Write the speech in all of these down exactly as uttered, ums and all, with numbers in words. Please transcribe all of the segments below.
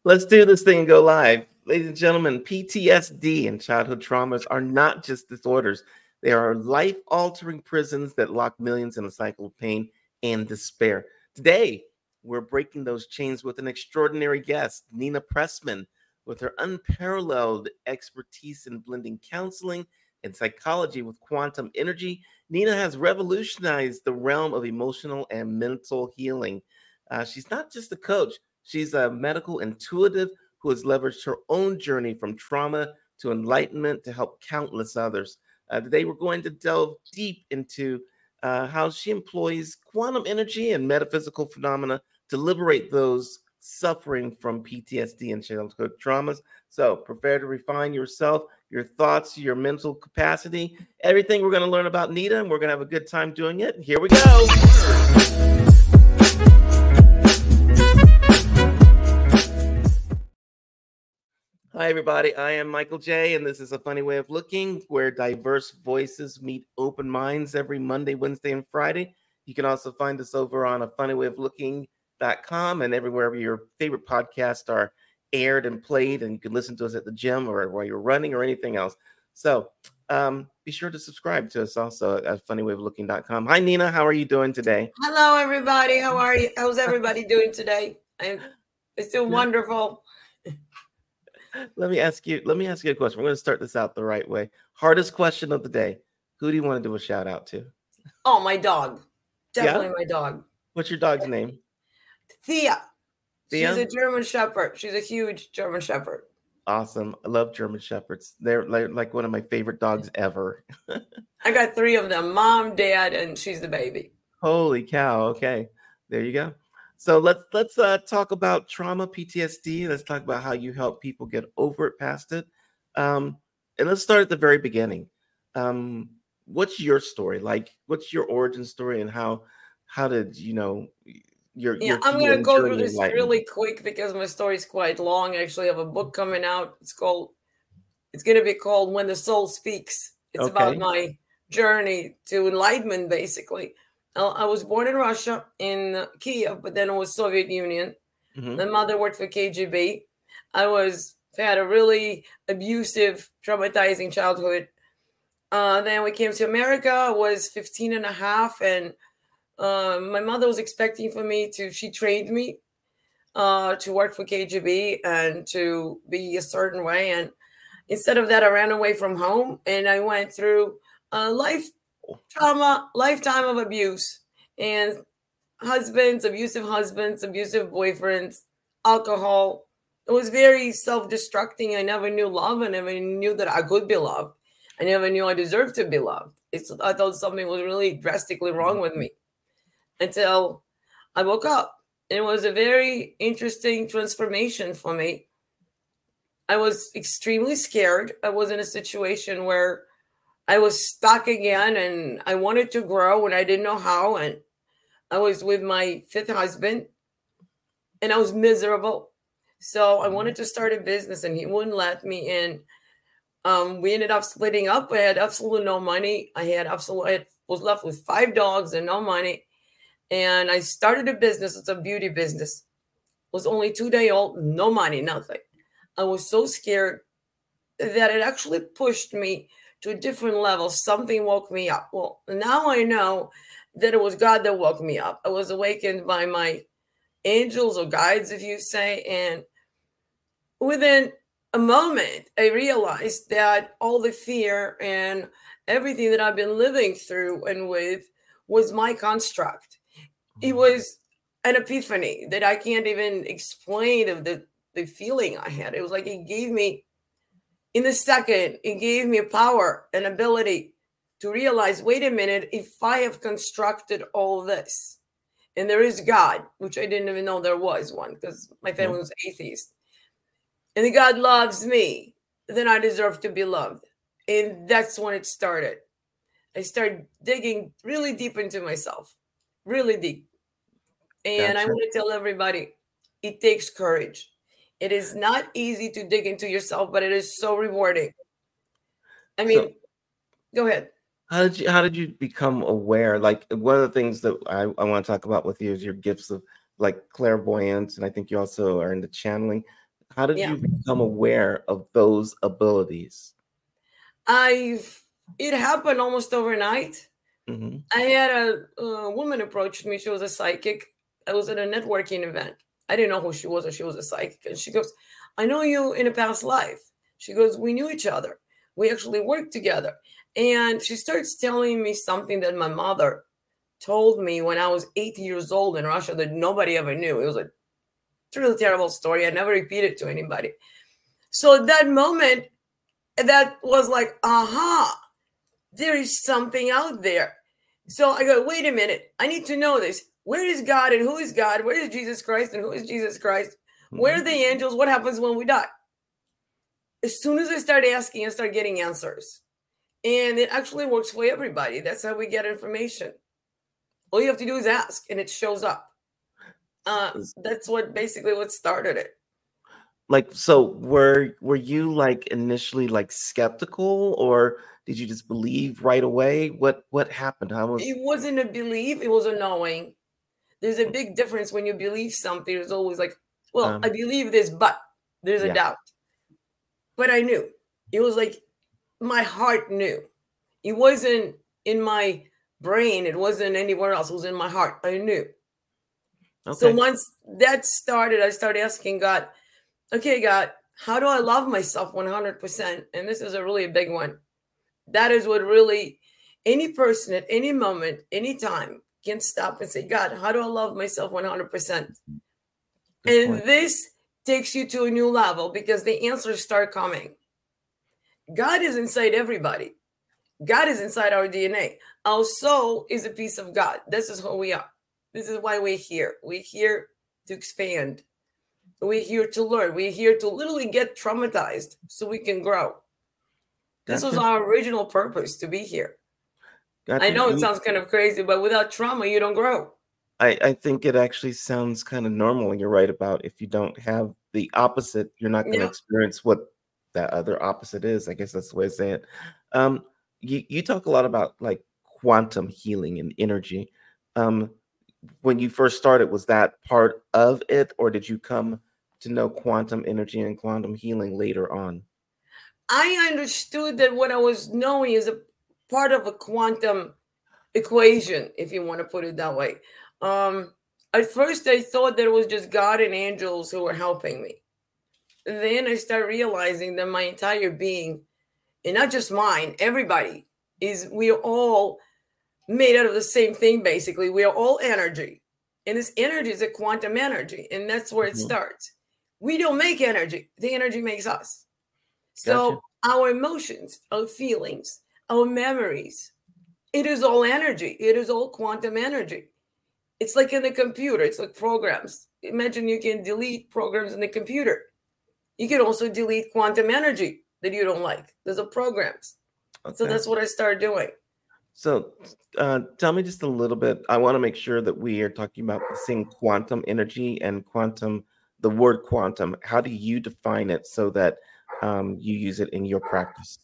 Let's do this thing and go live. Ladies and gentlemen, P T S D and childhood traumas are not just disorders. They are life-altering prisons that lock millions in a cycle of pain and despair. Today, we're breaking those chains with an extraordinary guest, Nina Pressman, with her unparalleled expertise in blending counseling and psychology with quantum energy. Nina has revolutionized the realm of emotional and mental healing. Uh, she's not just a coach, she's a medical intuitive who has leveraged her own journey from trauma to enlightenment to help countless others. Uh, today, we're going to delve deep into uh, how she employs quantum energy and metaphysical phenomena to liberate those suffering from P T S D and childhood traumas. So, prepare to refine yourself, your thoughts, your mental capacity, everything we're going to learn about Nina, and we're going to have a good time doing it. Here we go. Hi, everybody. I am Michael J., and this is A Funny Way of Looking, where diverse voices meet open minds every Monday, Wednesday, and Friday. You can also find us over on a funny way of looking dot com and everywhere your favorite podcasts are aired and played, and you can listen to us at the gym or while you're running or anything else. So um, be sure to subscribe to us also at funny way of looking dot com. Hi, Nina. How are you doing today? Hello, everybody. How are you? How's everybody doing today? I'm it's doing wonderful. Let me ask you. Let me ask you a question. We're going to start this out the right way. Hardest question of the day. Who do you want to do a shout out to? Oh, my dog. Definitely Yeah? my dog. What's your dog's name? Thea. Thea? She's a German Shepherd. She's a huge German Shepherd. Awesome. I love German Shepherds. They're like, like one of my favorite dogs ever. I got three of them, mom, dad, and she's the baby. Holy cow. Okay. There you go. So let's let's uh, talk about trauma, P T S D. Let's talk about how you help people get over it, past it. Um, and let's start at the very beginning. Um, what's your story? Like, what's your origin story, and how how did you know your Yeah, your I'm going to healing go through journey this enlightened? really quick because my story is quite long. I actually have a book coming out. It's called, it's going to be called When the Soul Speaks. It's about Okay. my journey to enlightenment, basically. Uh, I was born in Russia, in Kiev, but then it was Soviet Union. Mhm. My mother worked for K G B. I was had a really abusive, traumatizing childhood. Uh, then we came to America. I was fifteen and a half, and uh, my mother was expecting for me to, she trained me uh, to work for K G B and to be a certain way. And instead of that, I ran away from home, and I went through a life trauma, lifetime of abuse, and husbands, abusive husbands, abusive boyfriends, alcohol. It was very self-destructing. I never knew love. I never knew that I could be loved. I never knew I deserved to be loved. It's, I thought something was really drastically wrong with me until I woke up. It was a very interesting transformation for me. I was extremely scared. I was in a situation where I was stuck again, and I wanted to grow and I didn't know how. And I was with my fifth husband, and I was miserable. So I wanted to start a business, and he wouldn't let me in. Um, we ended up splitting up. I had absolutely no money. I had absolutely, I was left with five dogs and no money. And I started a business. It's a beauty business. It was only two days old, no money, nothing. I was so scared that it actually pushed me to a different level. Something woke me up. Well, now I know that it was God that woke me up. I was awakened by my angels or guides, if you say. And within a moment, I realized that all the fear and everything that I've been living through and with was my construct. It was an epiphany that I can't even explain of the, the feeling I had. It was like it gave me, in the second, it gave me a power and ability to realize, wait a minute, if I have constructed all this, and there is God, which I didn't even know there was one because my family was atheist, and God loves me, then I deserve to be loved. And that's when it started. I started digging really deep into myself, really deep. And I Gotcha. want to tell everybody, it takes courage. It is not easy to dig into yourself, but it is so rewarding. I mean, So go ahead. how did you how did you become aware? Like, one of the things that I, I want to talk about with you is your gifts of like clairvoyance, and I think you also are into channeling. How did Yeah. you become aware of those abilities? I've it happened almost overnight. Hmm. I had a, a woman approach me. She was a psychic. I was at a networking event. I didn't know who she was, or she was a psychic. And she goes, I know you in a past life. She goes, we knew each other. We actually worked together. And she starts telling me something that my mother told me when I was eight years old in Russia that nobody ever knew. It was a really terrible story. I never repeated to anybody. So at that moment, that was like, aha, there is something out there. So I go, wait a minute, I need to know this. Where is God and who is God? Where is Jesus Christ and who is Jesus Christ? Where are Hmm. the angels? What happens when we die? As soon as I start asking, I start getting answers. And it actually works for everybody. That's how we get information. All you have to do is ask and it shows up. Uh, that's what basically what started it. Like, so were were you like initially like skeptical, or did you just believe right away? What what happened? How was It wasn't a belief, it was a knowing. There's a big difference when you believe something. There's always like, well, I um believe this, but there's a yeah. doubt. But I knew. It was like my heart knew. It wasn't in my brain, it wasn't anywhere else. It was in my heart. I knew. So Okay. once that started, I started asking God, okay, God, how do I love myself one hundred percent? And this is a really big one. That is what really any person at any moment, any time can stop and say, God, how do I love myself one hundred percent? Good And point. this takes you to a new level because the answers start coming. God is inside everybody. God is inside our D N A. Our soul is a piece of God. This is who we are. This is why we're here. We're here to expand. We're here to learn. We're here to literally get traumatized so we can grow. This was Gotcha. our original purpose, to be here. I Gotcha. know it You, sounds kind of crazy, but without trauma, you don't grow. I, I think it actually sounds kind of normal. You're right about if you don't have the opposite, you're not going to Yeah. experience what that other opposite is. I guess that's the way to say it. Um, you, you talk a lot about like quantum healing and energy. Um, when you first started, was that part of it, or did you come to know quantum energy and quantum healing later on? I understood that what I was knowing is a part of a quantum equation, if you want to put it that way. Um, at first, I thought that it was just God and angels who were helping me. Then I started realizing that my entire being, and not just mine, everybody is, we are all made out of the same thing, basically. We are all energy. And this energy is a quantum energy, and that's where it Mhm. starts. We don't make energy, the energy makes us. Gotcha. So our emotions, our feelings, our memories, it is all energy. It is all quantum energy. It's like in the computer, it's like programs. Imagine you can delete programs in the computer. You can also delete quantum energy that you don't like. There's a programs. So Okay. that's what I started doing. So, uh, tell me just a little bit. I want to make sure that we are talking about the same quantum energy and quantum, the word quantum. How do you define it so that um, you use it in your practice?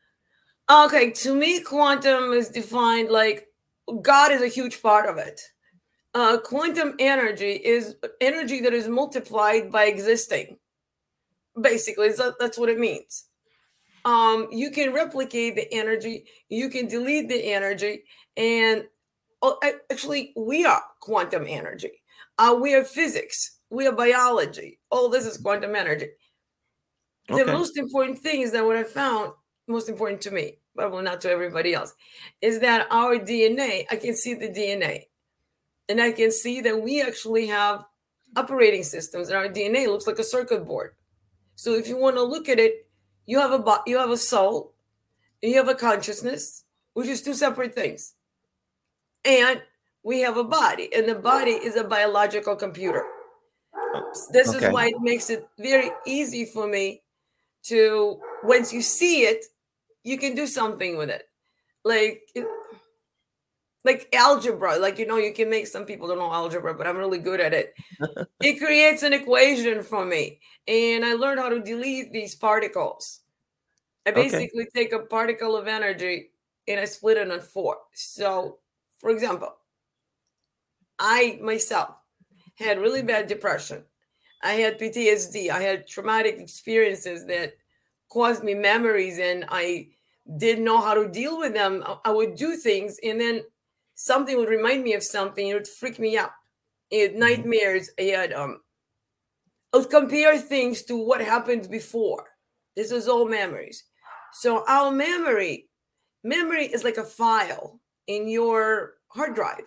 Okay, to me, quantum is defined like God is a huge part of it. Uh, quantum energy is energy that is multiplied by existing. Basically, so that's what it means. Um, you can replicate the energy, you can delete the energy, and oh, actually, we are quantum energy. Uh, we are physics, we are biology. All this is quantum energy. The Okay. most important thing is that what I found, most important to me, probably not to everybody else, is that our D N A, I can see the D N A, and I can see that we actually have operating systems, and our D N A looks like a circuit board. So if you want to look at it, you have a bo- you have a soul, and you have a consciousness, which is two separate things, and we have a body, and the body is a biological computer. o- This is Okay. why it makes it very easy for me to, once you see it, you can do something with it, like it, like algebra. Like, you know, you can make, some people don't know algebra, but I'm really good at it. It creates an equation for me, and I learned how to delete these particles. I Okay. basically take a particle of energy and I split it in four. So, for example, I myself had really bad depression. I had P T S D. I had traumatic experiences that caused me memories, and I didn't know how to deal with them. I would do things, and then something would remind me of something. It would freak me out. I had nightmares. I had um. I would compare things to what happened before. This is all memories. So our memory, memory is like a file in your hard drive,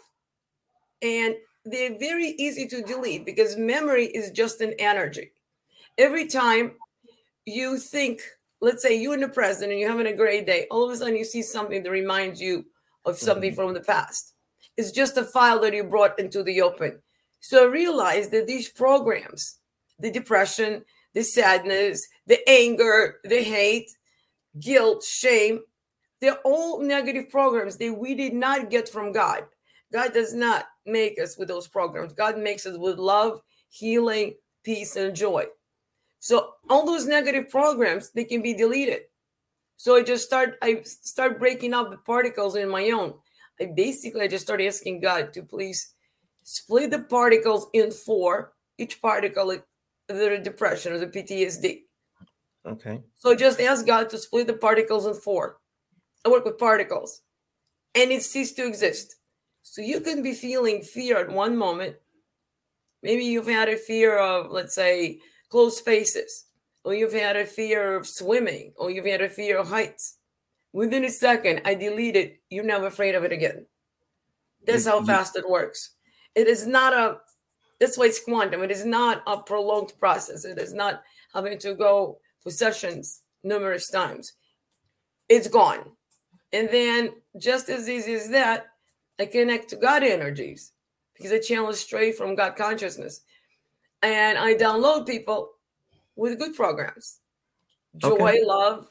and they're very easy to delete because memory is just an energy. Every time you think, let's say you're in the present and you're having a great day, all of a sudden you see something that reminds you of something mm-hmm. from the past. It's just a file that you brought into the open. So I realized that these programs, the depression, the sadness, the anger, the hate, guilt, shame, they're all negative programs that we did not get from God. God does not make us with those programs. God makes us with love, healing, peace, and joy. So all those negative programs, they can be deleted. So I just start, I start breaking up the particles in my own. I basically, I just started asking God to please split the particles in four, each particle, like the depression or the P T S D. Okay. So just ask God to split the particles in four. I work with particles, and it ceased to exist. So you can be feeling fear at one moment. Maybe you've had a fear of, let's say, closed spaces, or you've had a fear of swimming, or you've had a fear of heights. Within a second, I delete it. You're never afraid of it again. That's how fast it works. It is not a, that's why it's quantum. It is not a prolonged process. It is not having to go for sessions numerous times. It's gone. And then just as easy as that, I connect to God energies because I channel straight from God consciousness. And I download people with good programs. Joy, okay. Love.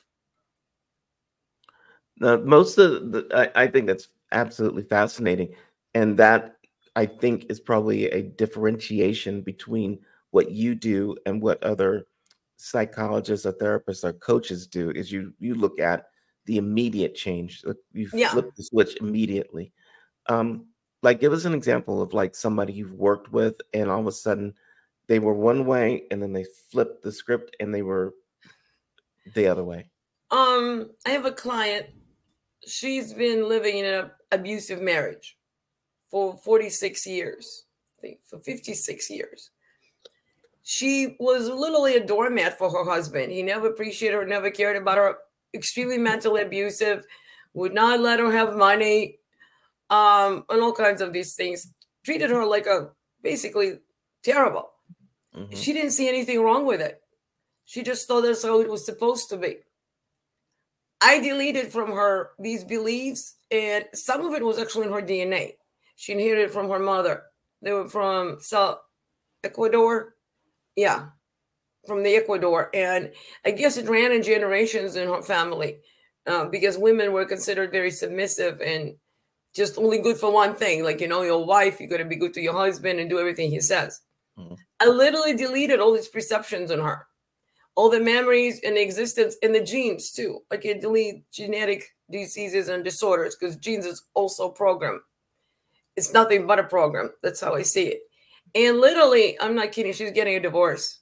Now, most of the, I, I think that's absolutely fascinating. And that, I think, is probably a differentiation between what you do and what other psychologists or therapists or coaches do, is you you look at the immediate change. You yeah. flip the switch immediately. Um, like, give us an example of like somebody you've worked with and all of a sudden they were one way and then they flipped the script and they were the other way. Um, I have a client. She's been living in an abusive marriage for forty-six years, I think for fifty-six years. She was literally a doormat for her husband. He never appreciated her, never cared about her, extremely mentally abusive, would not let her have money, um, and all kinds of these things. Treated her like a, basically terrible. Mm-hmm. She didn't see anything wrong with it. She just thought that's how it was supposed to be. I deleted from her these beliefs, and some of it was actually in her D N A. She inherited from her mother. They were from South Ecuador. Yeah, from the Ecuador. And I guess it ran in generations in her family uh, because women were considered very submissive and just only good for one thing. Like, you know, your wife, you got to be good to your husband and do everything he says. Mm-hmm. I literally deleted all these perceptions in her. All the memories and existence and the genes too. Like, you delete genetic diseases and disorders because genes is also a program. It's nothing but a program. That's how I see it. And literally, I'm not kidding, she's getting a divorce.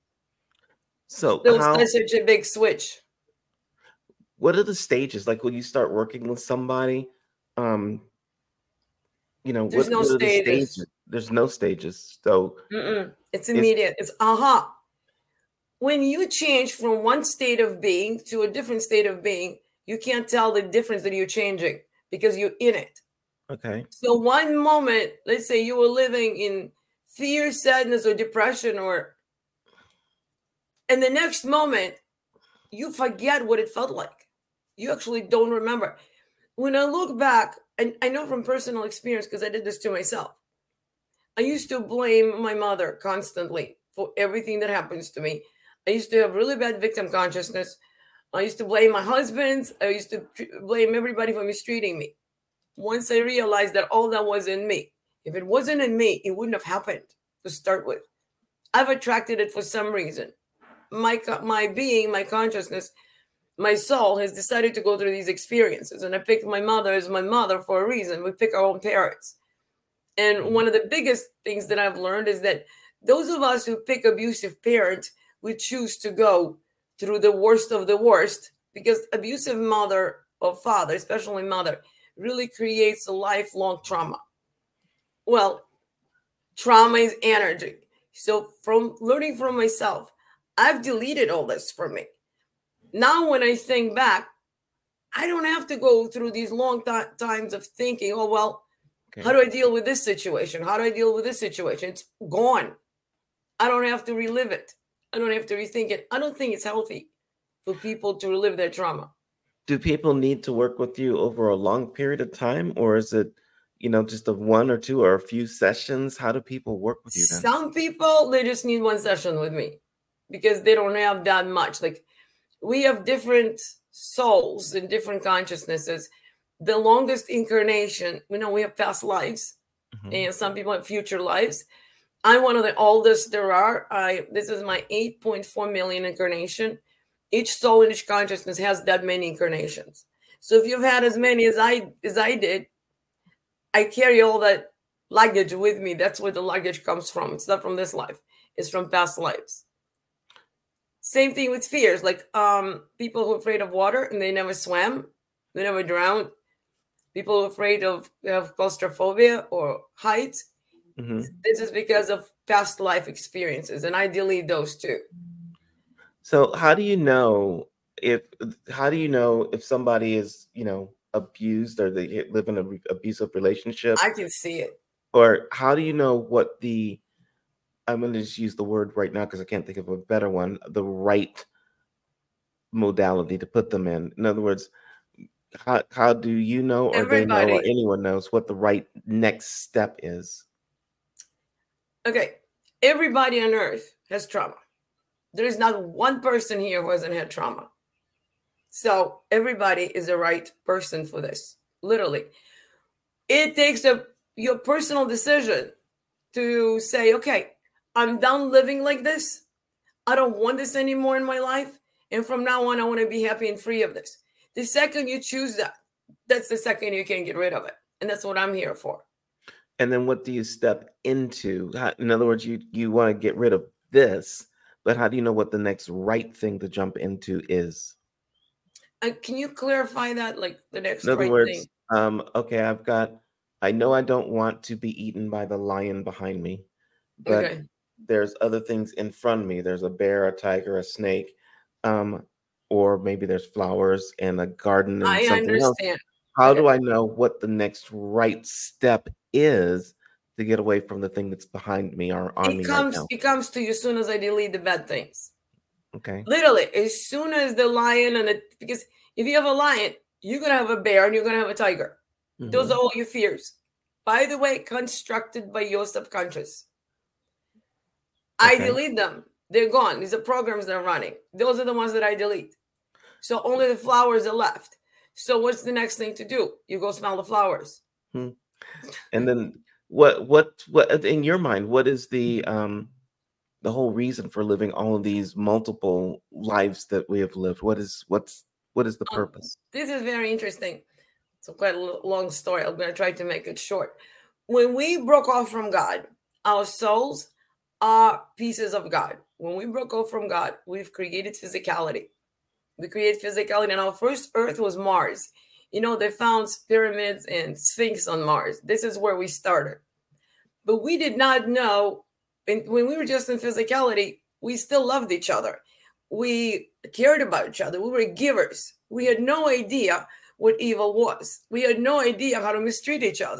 So it was how, such a big switch. What are the stages? Like when you start working with somebody, um, you know, There's what, no what are stages. the stages? There's no stages. So Mm-mm. It's immediate. It's, it's aha. When you change from one state of being to a different state of being, you can't tell the difference that you're changing because you're in it. Okay. So one moment, let's say you were living in fear, sadness, or depression, or, and the next moment, you forget what it felt like. You actually don't remember. When I look back, and I know from personal experience, because I did this to myself, I used to blame my mother constantly for everything that happens to me. I used to have really bad victim consciousness. I used to blame my husband. I used to blame everybody for mistreating me. Once I realized that all that was in me, if it wasn't in me, it wouldn't have happened to start with. I've attracted it for some reason. My, my being, my consciousness, my soul has decided to go through these experiences. And I picked my mother as my mother for a reason. We pick our own parents. And one of the biggest things that I've learned is that those of us who pick abusive parents, we choose to go through the worst of the worst, because abusive mother or father, especially mother, really creates a lifelong trauma. Well, trauma is energy. So from learning from myself, I've deleted all this from me. Now, when I think back, I don't have to go through these long th- times of thinking, oh, well, okay, how do I deal with this situation? How do I deal with this situation? It's gone. I don't have to relive it. I don't have to rethink it. I don't think it's healthy for people to relive their trauma. Do people need to work with you over a long period of time, or is it, you know, just a one or two or a few sessions? How do people work with you then? Some people, they just need one session with me because they don't have that much. Like, we have different souls and different consciousnesses. The longest incarnation, you know, we have past lives, mm-hmm. and some people have future lives. I'm one of the oldest there are. I this is my eight point four million incarnation. Each soul in each consciousness has that many incarnations. So if you've had as many as I as I did, I carry all that luggage with me. That's where the luggage comes from. It's not from this life. It's from past lives. Same thing with fears, like um, people who are afraid of water and they never swam, they never drowned. People who are afraid of, of claustrophobia or heights. Mm-hmm. This is because of past life experiences, and I delete those too. So how do you know if how do you know if somebody is, you know, abused or they live in an abusive relationship? I can see it. Or how do you know what the I'm going to just use the word right now because I can't think of a better one, the right modality to put them in? In other words, how, how do you know, or Everybody. they know, or anyone knows what the right next step is? Okay. Everybody on earth has trauma. There is not one person here who hasn't had trauma. So everybody is the right person for this. Literally. It takes a your personal decision to say, okay, I'm done living like this. I don't want this anymore in my life. And from now on, I want to be happy and free of this. The second you choose that, that's the second you can get rid of it. And that's what I'm here for. And then what do you step into? In other words, you, you want to get rid of this, but how do you know what the next right thing to jump into is? Uh, can you clarify that? Like the next in other right words, thing? Um, okay, I've got, I know I don't want to be eaten by the lion behind me, but okay. there's other things in front of me. There's a bear, a tiger, a snake, um, or maybe there's flowers and a garden and I something understand. else. How okay. do I know what the next right step is to get away from the thing that's behind me or on it me comes, right now? It comes to you as soon as I delete the bad things. Okay. Literally, as soon as the lion and the, because if you have a lion, you're going to have a bear and you're going to have a tiger. Mm-hmm. Those are all your fears. By the way, constructed by your subconscious. Okay. I delete them. They're gone. These are programs that are running. Those are the ones that I delete. So only the flowers are left. So what's the next thing to do? You go smell the flowers. Hmm. And then what, what, what, in your mind, what is the, um, the whole reason for living all of these multiple lives that we have lived? What is, what's, what is the purpose? Um, this is very interesting. It's quite a long story. I'm going to try to make it short. When we broke off from God, our souls are pieces of God. When we broke off from God, we've created physicality. We create physicality, and our first Earth was Mars. You know, they found pyramids and Sphinx on Mars. This is where we started. But we did not know, and when we were just in physicality, we still loved each other. We cared about each other. We were givers. We had no idea what evil was. We had no idea how to mistreat each other.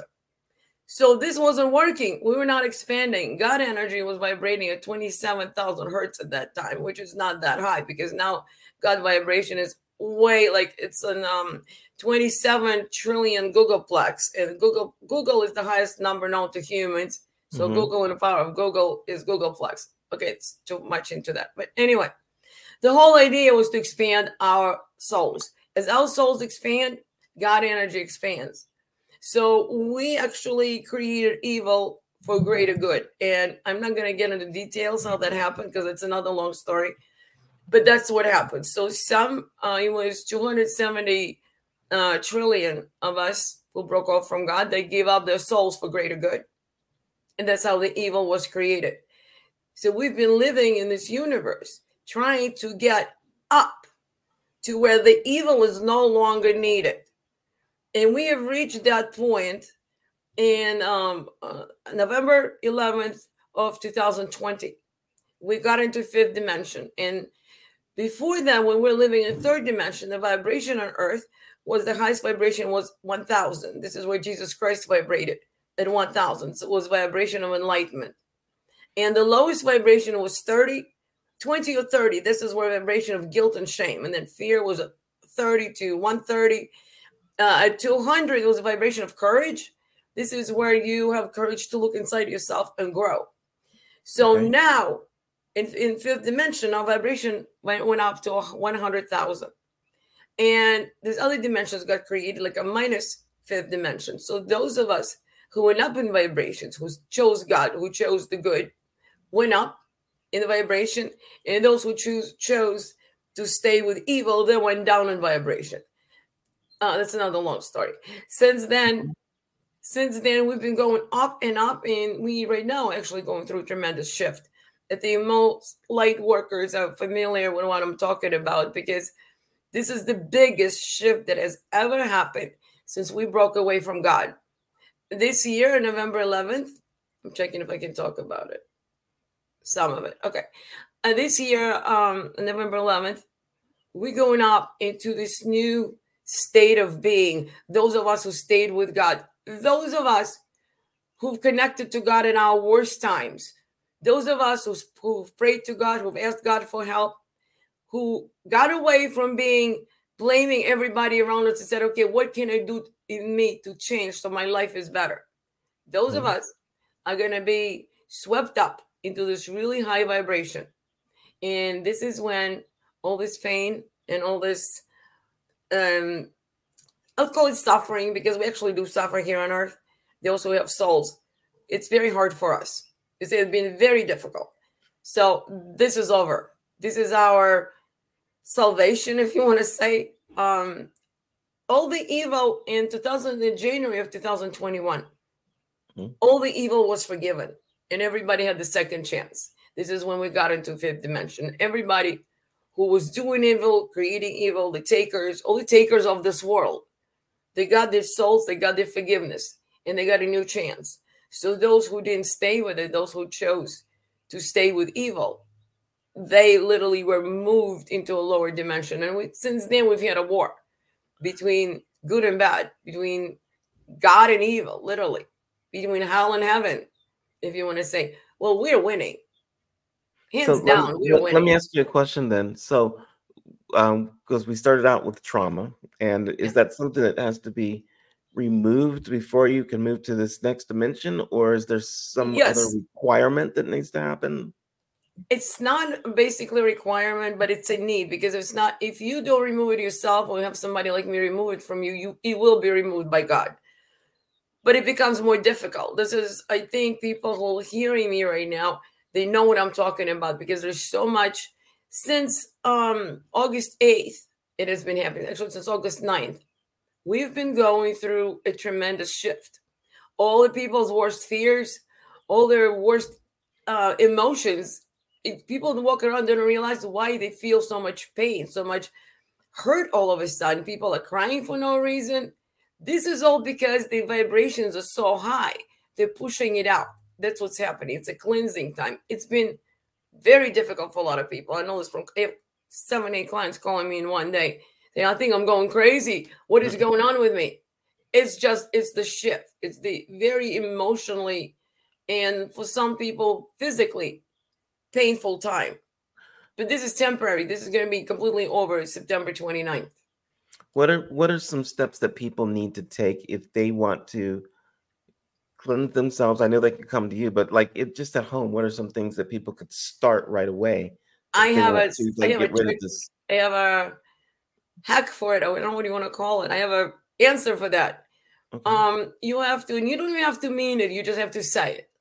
So this wasn't working. We were not expanding. God energy was vibrating at twenty-seven thousand hertz at that time, which is not that high because now God vibration is way like it's an um, twenty-seven trillion Googleplex. And Google Google is the highest number known to humans. So mm-hmm. Google and the power of Google is Googleplex. Okay, it's too much into that. But anyway, the whole idea was to expand our souls. As our souls expand, God energy expands. So we actually created evil for greater good. And I'm not going to get into details how that happened because it's another long story. But that's what happened. So some, uh, it was two hundred seventy uh, trillion of us who broke off from God. They gave up their souls for greater good. And that's how the evil was created. So we've been living in this universe trying to get up to where the evil is no longer needed. And we have reached that point in um, uh, November eleventh of two thousand twenty. We got into fifth dimension. And before that, when we're living in third dimension, the vibration on earth was the highest vibration was one thousand. This is where Jesus Christ vibrated at one thousand. So it was vibration of enlightenment. And the lowest vibration was thirty, twenty or thirty. This is where vibration of guilt and shame. And then fear was a thirty to one thirty. Uh, at two hundred, it was a vibration of courage. This is where you have courage to look inside yourself and grow. So okay. Now, in, in fifth dimension, our vibration went, went up to one hundred thousand. And these other dimensions got created like a minus fifth dimension. So those of us who went up in vibrations, who chose God, who chose the good, went up in the vibration. And those who choose chose to stay with evil, they went down in vibration. Uh, that's another long story. Since then, since then, we've been going up and up, and we right now actually going through a tremendous shift. That the most light workers are familiar with what I'm talking about, because this is the biggest shift that has ever happened since we broke away from God. This year, November eleventh, I'm checking if I can talk about it. Some of it. Okay. And this year, um, November eleventh, we're going up into this new state of being. Those of us who stayed with God, those of us who've connected to God in our worst times, those of us who've, who've prayed to God, who've asked God for help, who got away from being blaming everybody around us and said, okay, what can I do in me to change so my life is better? Those mm-hmm. of us are going to be swept up into this really high vibration. And this is when all this pain and all this, um, I'll call it suffering, because we actually do suffer here on earth. They also have souls. It's very hard for us. It's been very difficult. So this is over. This is our salvation, if you want to say. Um, all the evil in two thousand, in January of two thousand twenty-one, mm-hmm. all the evil was forgiven, and everybody had the second chance. This is when we got into fifth dimension. Everybody who was doing evil, creating evil, the takers, all the takers of this world, they got their souls, they got their forgiveness, and they got a new chance. So those who didn't stay with it, those who chose to stay with evil, they literally were moved into a lower dimension. And we, since then, we've had a war between good and bad, between God and evil, literally, between hell and heaven, if you want to say. Well, we're winning. Hands so down, let, we're let, winning. Let me ask you a question then. So, um, because we started out with trauma, and is that something that has to be removed before you can move to this next dimension, or is there some yes. other requirement that needs to happen? It's not basically a requirement, but it's a need, because it's not, if you don't remove it yourself, or have somebody like me remove it from you, you it will be removed by God. But it becomes more difficult. This is, I think, people who are hearing me right now, they know what I'm talking about, because there's so much since um, August eighth, it has been happening. Actually, since August ninth, we've been going through a tremendous shift. All the people's worst fears, all their worst uh, emotions, it, people walk around don't realize why they feel so much pain, so much hurt all of a sudden. People are crying for no reason. This is all because the vibrations are so high. They're pushing it out. That's what's happening. It's a cleansing time. It's been very difficult for a lot of people. I know this from I have seven, eight clients calling me in one day. They, I think I'm going crazy. What is going on with me? It's just, it's the shift. It's the very emotionally, and for some people, physically painful time. But this is temporary. This is going to be completely over September twenty-ninth. What are what are some steps that people need to take if they want to cleanse themselves? I know they can come to you, but like it just at home, what are some things that people could start right away? I have a, to, I like, have a get rid trick. of this. I have a hack for it. I don't know what you want to call it. I have a answer for that. Okay. Um, you have to, and you don't even have to mean it. You just have to say it.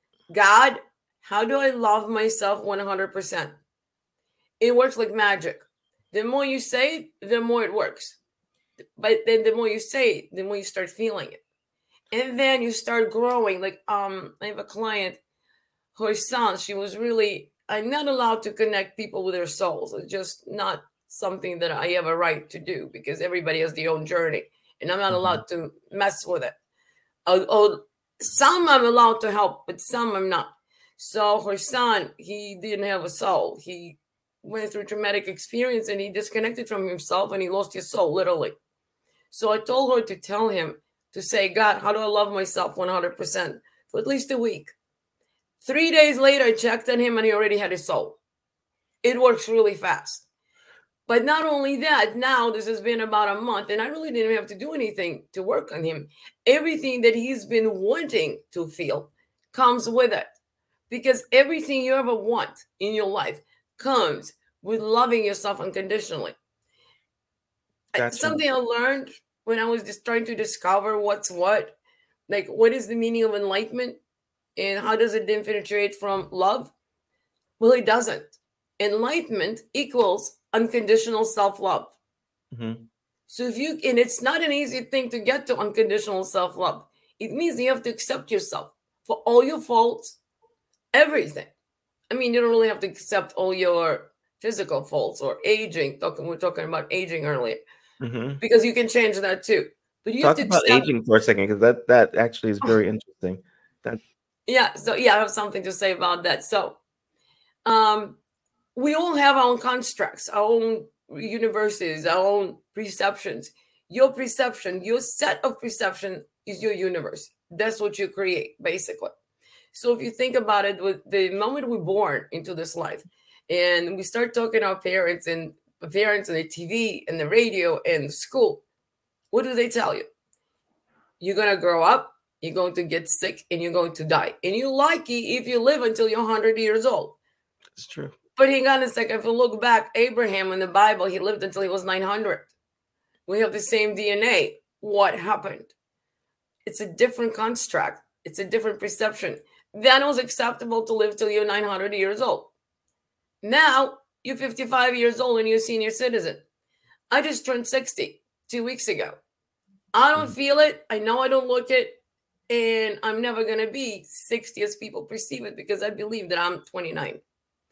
God, how do I love myself one hundred percent? It works like magic. The more you say it, the more it works. But then the more you say it, the more you start feeling it. And then you start growing. Like um, I have a client her son, she was really, I'm not allowed to connect people with their souls. It's just not something that I have a right to do because everybody has their own journey and I'm not Mhm. allowed to mess with it. Oh, oh, some I'm allowed to help, but some I'm not. So her son, he didn't have a soul. He went through traumatic experience and he disconnected from himself and he lost his soul, literally. So I told her to tell him to say, God, how do I love myself one hundred percent for at least a week? Three days later, I checked on him and he already had his soul. It works really fast. But not only that, now this has been about a month and I really didn't have to do anything to work on him. Everything that he's been wanting to feel comes with it. Because everything you ever want in your life comes with loving yourself unconditionally. Gotcha. Something I learned when I was just trying to discover what's what, like what is the meaning of enlightenment and how does it differentiate from love? Well, it doesn't. Enlightenment equals unconditional self-love. Mm-hmm. So if you, and it's not an easy thing to get to unconditional self-love. It means you have to accept yourself for all your faults, everything. I mean, you don't really have to accept all your physical faults or aging. Talking, we we're talking about aging earlier, Mm-hmm. because you can change that too. But you Talk have to about accept, aging for a second, because that that actually is very interesting. That yeah. So yeah, I have something to say about that. So, um, we all have our own constructs, our own universes, our own perceptions. Your perception, your set of perception is your universe. That's what you create, basically. So if you think about it, with the moment we're born into this life and we start talking to our parents and parents on the T V and the radio and the school, what do they tell you? You're going to grow up, you're going to get sick, and you're going to die. And you're lucky if you live until you're one hundred years old. It's true. But hang on a second. If you look back, Abraham in the Bible, he lived until he was nine hundred. We have the same D N A. What happened? It's a different construct. It's a different perception. Then it was acceptable to live till you're nine hundred years old. Now you're fifty-five years old and you're a senior citizen. I just turned sixty two weeks ago. I don't Mhm. feel it. I know I don't look it. And I'm never going to be sixty as people perceive it because I believe that I'm twenty-nine.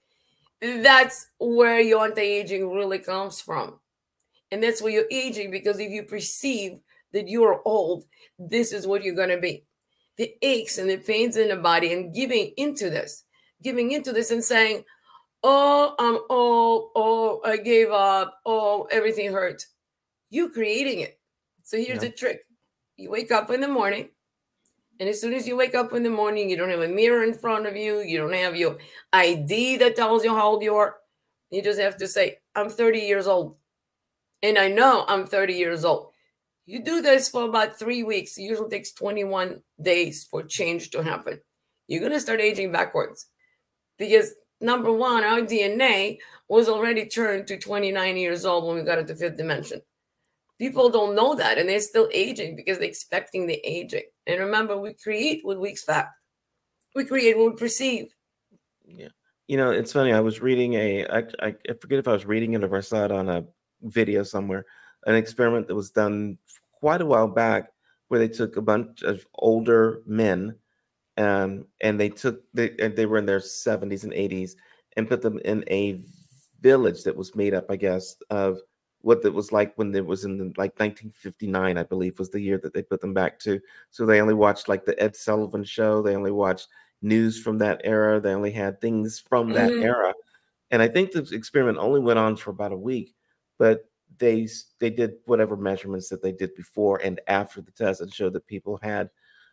That's where your anti-aging really comes from. And that's where you're aging, because if you perceive that you're old, this is what you're going to be. The aches and the pains in the body, and giving into this, giving into this and saying, oh, I'm old, oh, I gave up, oh, everything hurts. You're creating it. So here's Yeah. the trick. You wake up in the morning, and as soon as you wake up in the morning, you don't have a mirror in front of you. You don't have your I D that tells you how old you are. You just have to say, I'm thirty years old. And I know I'm thirty years old. You do this for about three weeks. It usually takes twenty-one days for change to happen. You're going to start aging backwards. Because number one, our D N A was already turned to twenty-nine years old when we got into fifth dimension. People don't know that, and they're still aging because they're expecting the aging. And remember, we create what we expect. We create what we perceive. Yeah. You know, it's funny. I was reading a, I, I I forget if I was reading it or if I saw it on a video somewhere, an experiment that was done quite a while back where they took a bunch of older men, um, and they took, they, and they were in their seventies and eighties, and put them in a village that was made up, I guess, of what it was like when it was in the, like nineteen fifty-nine, I believe, was the year that they put them back to. So they only watched like the Ed Sullivan Show. They only watched news from that era. They only had things from that Mhm. era. And I think this experiment only went on for about a week, but they s- they did whatever measurements that they did before and after the test and showed that people had,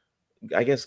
I guess,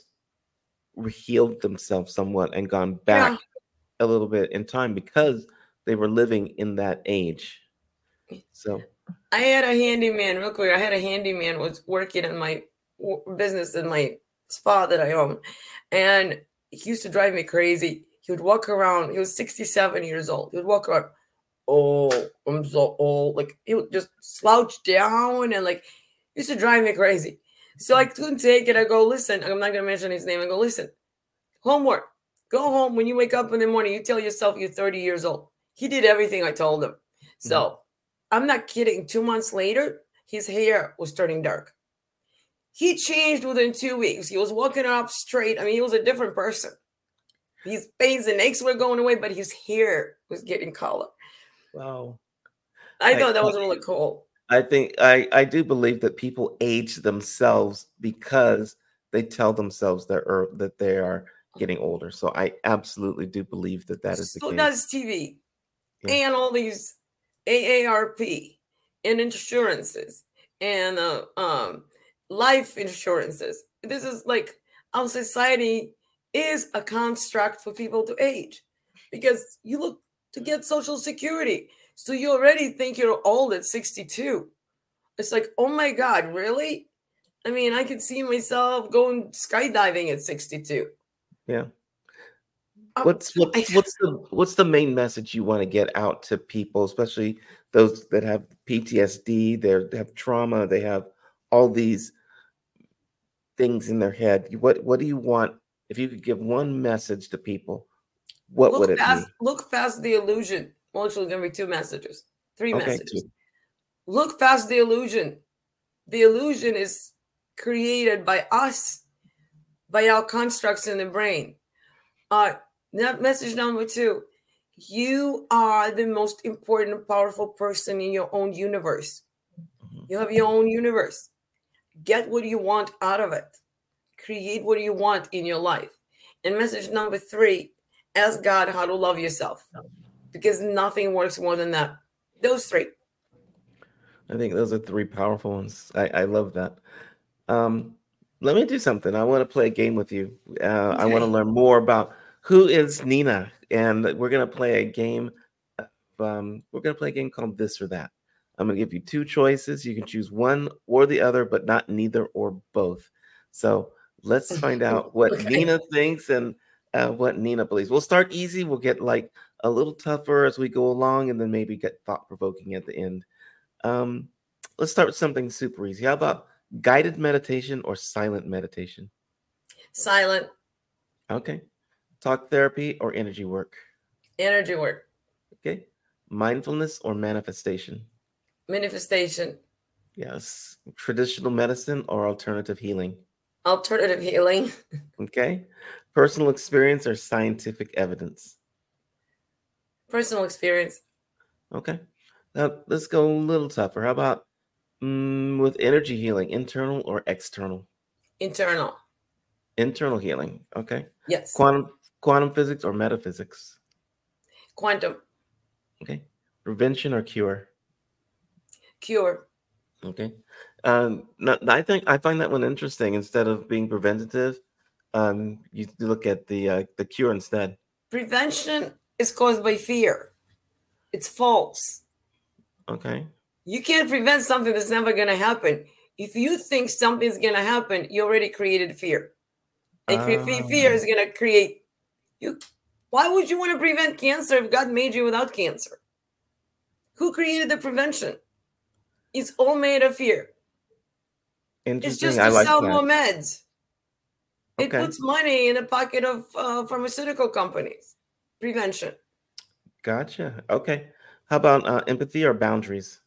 healed themselves somewhat and gone back Yeah. a little bit in time because they were living in that age. So, I had a handyman, real quick. I had a handyman was working in my w- business in my spa that I own. And he used to drive me crazy. He would walk around. He was sixty-seven years old. He would walk around. Oh, I'm so old. Like he would just slouch down and like used to drive me crazy. So I couldn't take it. I go, listen, I'm not gonna mention his name. I go, listen, homework. Go home when you wake up in the morning. You tell yourself you're thirty years old. He did everything I told him. So I'm not kidding. Two months later, his hair was turning dark. He changed within two weeks. He was walking up straight. I mean, he was a different person. His pains and aches were going away, but his hair was getting color. Wow. I I thought that was really cool. I think I I do believe that people age themselves because they tell themselves that are that they are getting older. So I absolutely do believe that that is the So case. does T V Yeah. and all these A A R P and insurances and uh, um, life insurances. This is like our society is a construct for people to age because you look to get Social Security. So you already think you're old at sixty-two. It's like, oh my God, really? I mean, I could see myself going skydiving at sixty-two. Yeah. Um, What's I, what's what's the what's the main message you want to get out to people, especially those that have P T S D, they're- they have trauma, they have all these things in their head. You- What what do you want if you could give one message to people? What would look it past be? look past the illusion. Well, actually, going to be two messages, three Okay, messages. two. Look past the illusion. The illusion is created by us, by our constructs in the brain. Uh, message number two: you are the most important, powerful person in your own universe. Mhm. You have your own universe. Get what you want out of it. Create what you want in your life. And message number three: ask God how to love yourself, because nothing works more than that. Those three. I think those are three powerful ones. I, I love that. Um, let me do something. I want to play a game with you. Uh, I want to Okay. learn more about who is Nina, and we're gonna play a game. Um, we're gonna play a game called This or That. I'm gonna give you two choices. You can choose one or the other, but not neither or both. So let's find out what Okay. Nina thinks and uh, what Nina believes. We'll start easy. We'll get like a little tougher as we go along, and then maybe get thought provoking at the end. Um, let's start with something super easy. How about guided meditation or silent meditation? Silent Okay. Talk therapy or energy work? energy work, Okay. Mindfulness or manifestation? manifestation, Yes. Traditional medicine or alternative healing? alternative healing, Okay. Personal experience or scientific evidence? personal experience, Okay. Now let's go a little tougher. How about mm, with energy healing, internal or external? internal. Internal healing. Okay. Yes. Quantum quantum physics or metaphysics? Quantum, Okay. Prevention or cure? cure. Okay. Um, no, I think I find that one interesting. Instead of being preventative, um, you look at the uh, the cure instead. Prevention is caused by fear. It's false. Okay. You can't prevent something that's never going to happen. If you think something's going to happen, you already created fear. And cre- fe- fear Um, is going to create you. Why would you want to prevent cancer if God made you without cancer? Who created the prevention? It's all made of fear. It's interesting. just I to like sell that. more meds. It Okay. puts money in the pocket of uh, pharmaceutical companies. Prevention, Gotcha. Okay. How about uh, empathy or boundaries?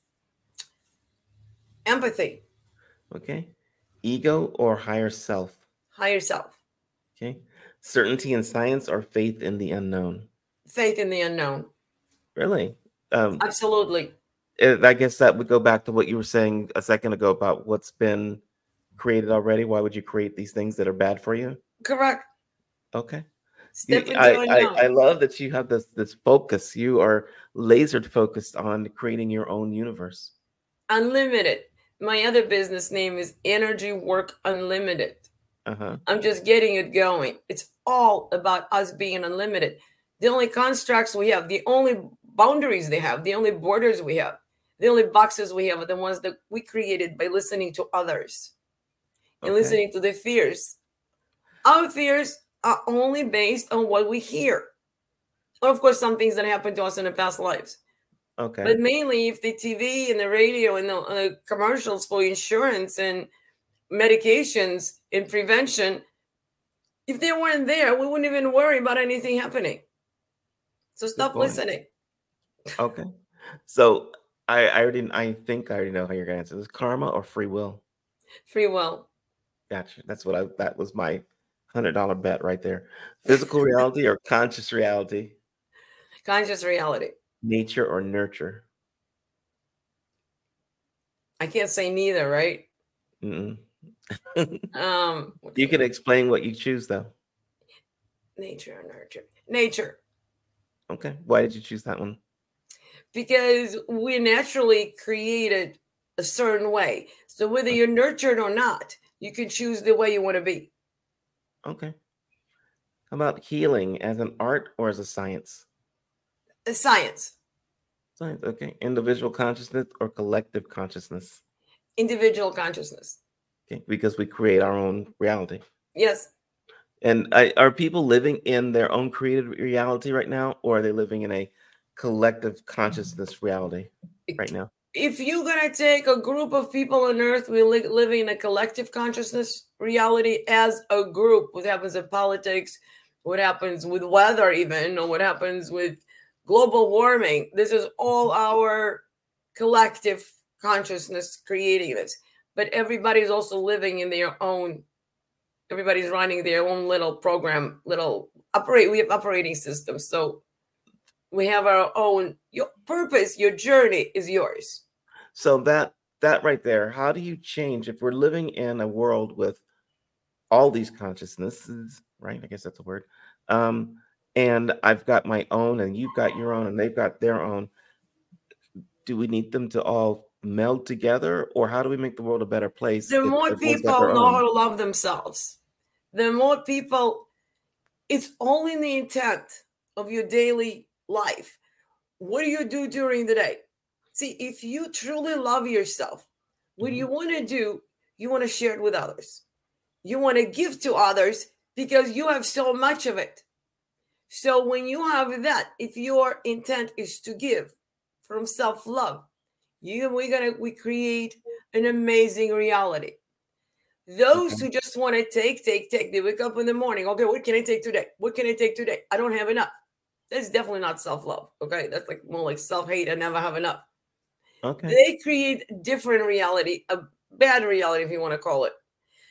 empathy, Okay. Ego or higher self? higher self, Okay. Certainty in science or faith in the unknown? faith in the unknown. Really? Um, Absolutely. it, I guess that would go back to what you were saying a second ago about what's been created already. Why would you create these things that are bad for you? Correct. Okay. Step You- into I, I, I unknown. love that you have this this focus. You are lasered focused on creating your own universe. Unlimited. My other business name is Energy Work Unlimited. Uh-huh. I'm just getting it going. It's all about us being unlimited. The only constructs we have, the only boundaries they have, the only borders we have, the only boxes we have are the ones that we created by listening to others and Okay. listening to their fears. Our fears are only based on what we hear. Or, of course, some things that happened to us in the past lives. But Okay. mainly, if the T V and the radio and the uh, commercials for insurance and medications and prevention, if they weren't there, we wouldn't even worry about anything happening. So Good stop point. listening. Okay. So I, I already I think I already know how you're gonna answer this. Karma or free will? Free will. Gotcha. That's what I that was my hundred dollar bet right there. Physical reality or conscious reality? Conscious reality. Nature or nurture? I can't say neither, right? Mm-mm. um, You okay. can explain what you choose, though. Nature or nurture? Nature. Okay. Why did you choose that one? Because we're naturally created a certain way. So whether you're nurtured or not, you can choose the way you want to be. Okay. How about healing as an art or as a science? The science. Science. Okay. Individual consciousness or collective consciousness? Individual consciousness. Okay. Because we create our own reality. Yes. And I, are people living in their own created reality right now, or are they living in a collective consciousness reality right now? If you're going to take a group of people on earth, we li- living in a collective consciousness reality as a group. What happens in politics, what happens with weather even, or what happens with global warming. This is all our collective consciousness creating this. But everybody's also living in their own, everybody's running their own little program, little operate. We have operating systems. So we have our own, your purpose, your journey is yours. So that that right there, how do you change if we're living in a world with all these consciousnesses, right? I guess that's a word. Um, and I've got my own, and you've got your own, and they've got their own. Do we need them to all meld together, or how do we make the world a better place The if more everyone's got their people know own? how to love themselves, the more people, it's all in the intent of your daily life. What do you do during the day? See, if you truly love yourself, what Mhm. you want to do, you want to share it with others. You want to give to others because you have so much of it. So when you have that, if your intent is to give from self-love, you we're gonna we create an amazing reality. Those Okay. who just want to take, take, take, they wake up in the morning. Okay, what can I take today? What can I take today? I don't have enough. That's definitely not self-love. Okay, that's like more like self-hate. I never have enough. Okay. They create different reality, a bad reality, if you want to call it.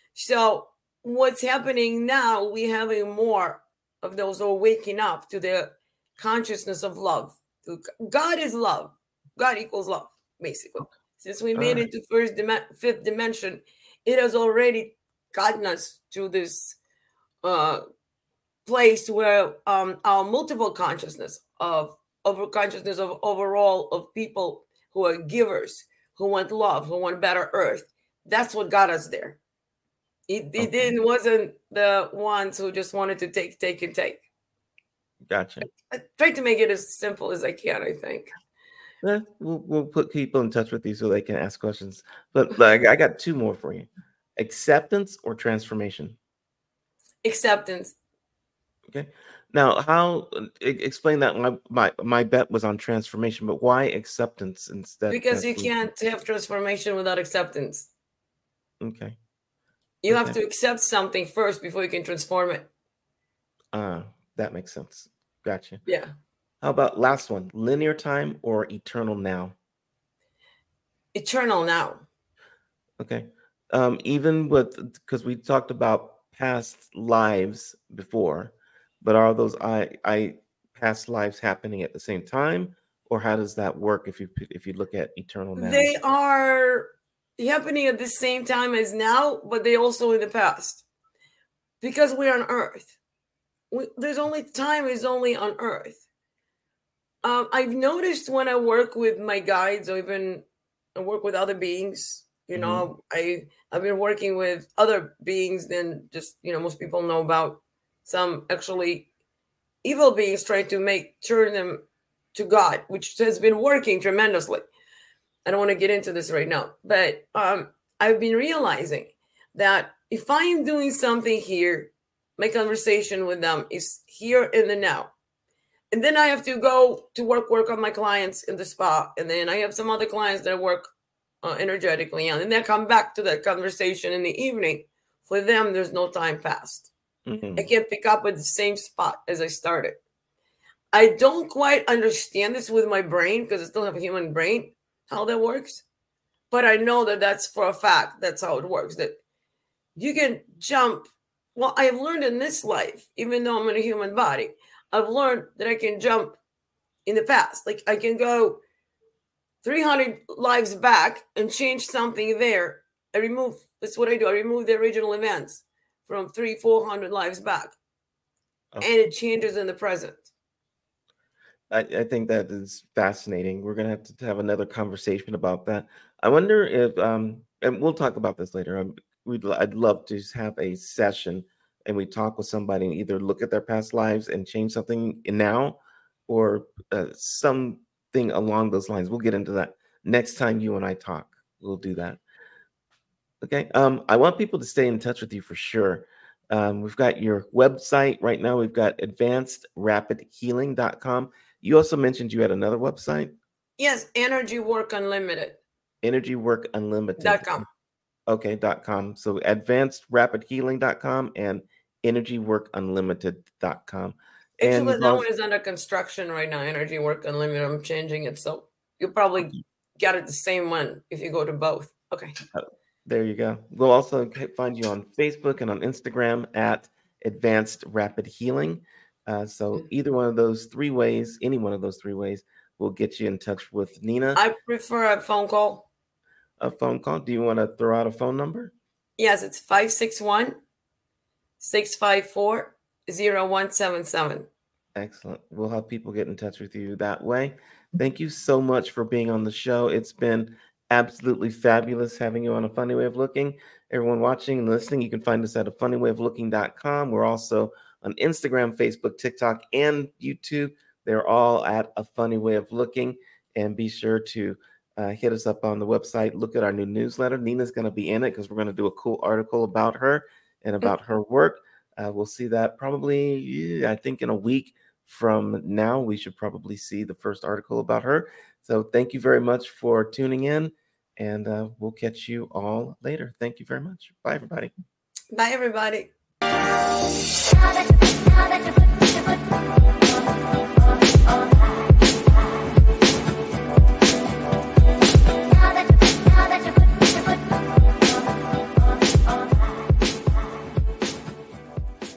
So what's happening now? We having more of those who are waking up to the consciousness of love. God is love. God equals love, basically. Since we All made right. it to first dim- fifth dimension, it has already gotten us to this uh, place where um, our multiple consciousness of over consciousness of overall of people who are givers, who want love, who want better earth. That's what got us there. It, it Okay. didn't wasn't the ones who just wanted to take, take, and take. Gotcha. I tried to make it as simple as I can, I think. Eh, we'll, we'll put people in touch with you so they can ask questions. But like, I got two more for you: acceptance or transformation. Acceptance. Okay. Now, how e- explain that? My my my bet was on transformation, but why acceptance instead of Because you transformation? can't have transformation without acceptance. Okay. You have Okay. to accept something first before you can transform it. Ah, that makes sense. Gotcha. Yeah. How about last one? Linear time or eternal now? Eternal now. Okay. Um, even with because we talked about past lives before, but are those I I past lives happening at the same time, or how does that work if you p- if you look at eternal now? They are happening at the same time as now, but they also in the past. Because we're on Earth. We, there's only time is only on Earth. Um, I've noticed when I work with my guides or even I work with other beings, you Hmm. know, I I've been working with other beings than just, you know, most people know about. Some actually evil beings trying to make turn them to God, which has been working tremendously. I don't want to get into this right now, but um, I've been realizing that if I am doing something here, my conversation with them is here in the now. And then I have to go to work, work on my clients in the spa. And then I have some other clients that I work uh, energetically on. And then I come back to that conversation in the evening. For them, there's no time passed. I Hmm. can't pick up at the same spot as I started. I don't quite understand this with my brain because I still have a human brain, how that works. But I know that that's for a fact. That's how it works. That you can jump well, I have learned in this life, even though I'm in a human body, I've learned that I can jump in the past. Like I can go three hundred lives back and change something there. I remove, that's what I do. I remove the original events from three, four hundred lives back. Oh. And it changes in the present. I, I think that is fascinating. We're going to have to have another conversation about that. I wonder if, um, and we'll talk about this later. Um, we'd, I'd love to have a session and we talk with somebody and either look at their past lives and change something in now or uh, something along those lines. We'll get into that next time you and I talk. We'll do that. Okay. Um, I want people to stay in touch with you for sure. Um, we've got your website right now. We've got advanced rapid healing dot com. You also mentioned you had another website. Yes, Energy Work Unlimited. Energy Work Unlimited. Dot com. Okay, dot com. So advanced rapid healing dot com and energy work unlimited dot com. Actually, and that one is under construction right now, Energy Work Unlimited. I'm changing it. So you'll probably get it the same one if you go to both. Okay. Uh, there you go. We'll also find you on Facebook and on Instagram at Advanced Rapid Healing. Uh, so mm-hmm. either one of those three ways, any one of those three ways, will get you in touch with Nina. I prefer a phone call. A phone call. Do you want to throw out a phone number? Yes, it's five six one, six five four, zero one seven seven. Excellent. We'll have people get in touch with you that way. Thank you so much for being on the show. It's been absolutely fabulous having you on A Funny Way of Looking. Everyone watching and listening, you can find us at a funny way of looking dot com. We're also on Instagram, Facebook, TikTok, and YouTube. They're all at A Funny Way of Looking. And be sure to uh, hit us up on the website. Look at our new newsletter. Nina's going to be in it because we're going to do a cool article about her and about her work. Uh, we'll see that probably, I think, in a week from now. We should probably see the first article about her. So thank you very much for tuning in, and uh, we'll catch you all later. Thank you very much. Bye, everybody. Bye, everybody.